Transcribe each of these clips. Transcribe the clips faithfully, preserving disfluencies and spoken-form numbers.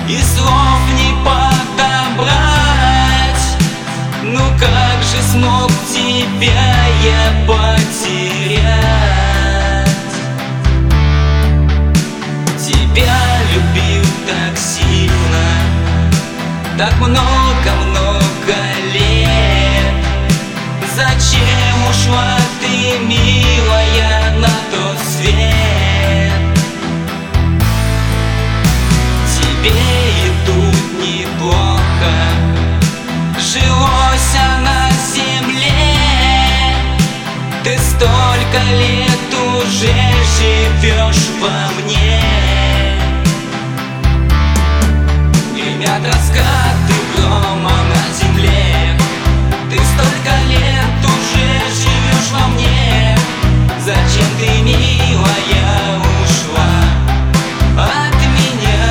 и слов не подобрать. Ну как же смог тебя я потерять? Тебя любил так сильно, так много-много лет. Зачем ушла ты, милая, на тот свет? Тебе и тут неплохо жилось на земле. Ты столько лет уже живешь во мне. Гремят раскаты грома на земле. Ты столько лет уже живешь во мне. Зачем ты, милая, ушла от меня?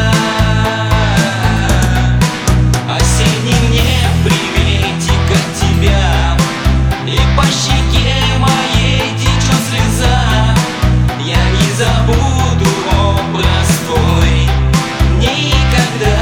Осенний мне приветик от тебя, и по щеке моей течет слеза. Я не забуду образ твой никогда.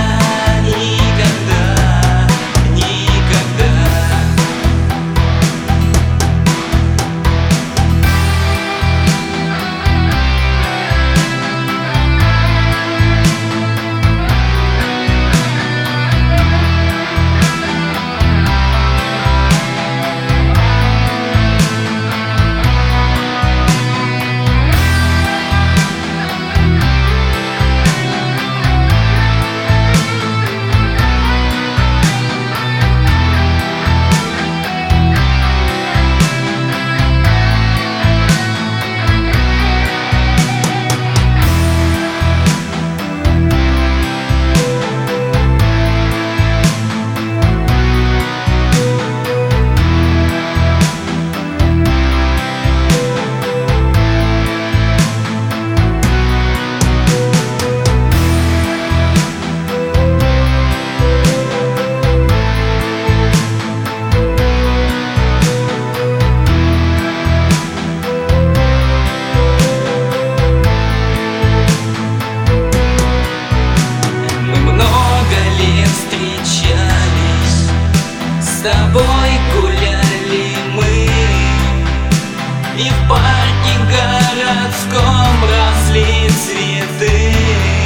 С тобой гуляли мы, и в парке городском росли цветы,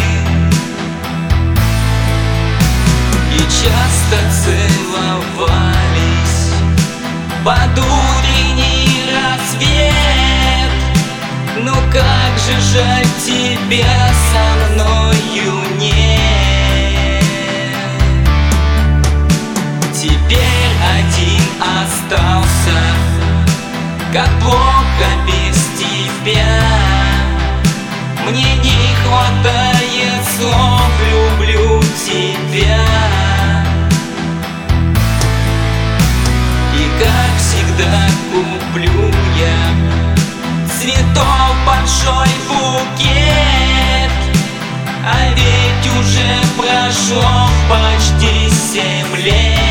и часто целовались под утренний рассвет. Ну как же жаль, тебя со мною нет. Теперь один остался, как плохо без тебя. Мне не хватает слов, люблю тебя. И как всегда куплю я цветов большой букет, а ведь уже прошло почти семь лет.